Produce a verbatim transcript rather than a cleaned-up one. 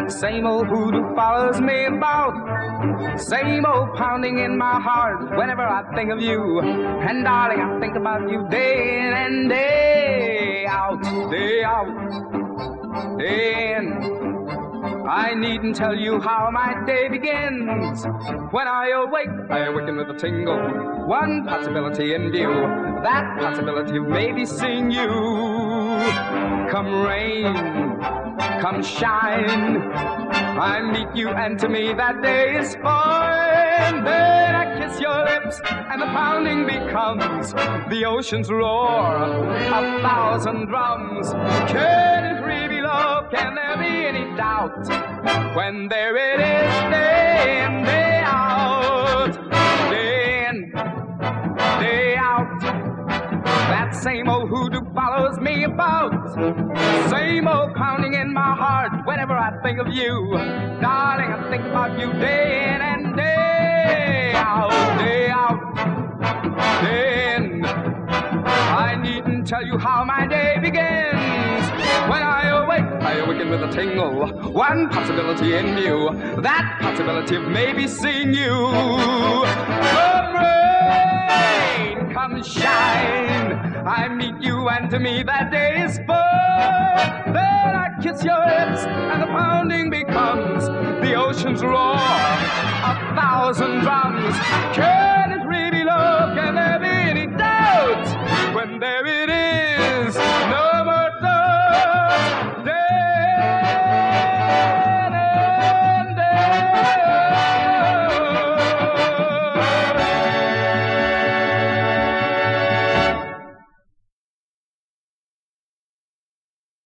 Same old voodoo follows me about. Same old pounding in my heart whenever I think of you. And darling, I think about you day in and day out, day out, day in. I needn't tell you how my day begins. When I awake, I awaken with a tingle. One possibility in view, that possibility of maybe seeing you. Come rain, come shine, I meet you and to me that day is fine. Then I kiss your lips and the pounding becomes the ocean's roar, a thousand drums. Can it really be love? Can there be any doubt? When there it is, day in, day out, day in, day out. That same old hoodoo follows me about. Same old pounding in my heart whenever I think of you. Darling, I think about you day in and day out, day out, day in. I needn't tell you how my day begins. When I awake, I awaken with a tingle. One possibility in view, that possibility of maybe seeing you. Come rain, come shine, I meet you and to me that day is fun. Then I kiss your lips and the pounding becomes the ocean's roar, a thousand drums.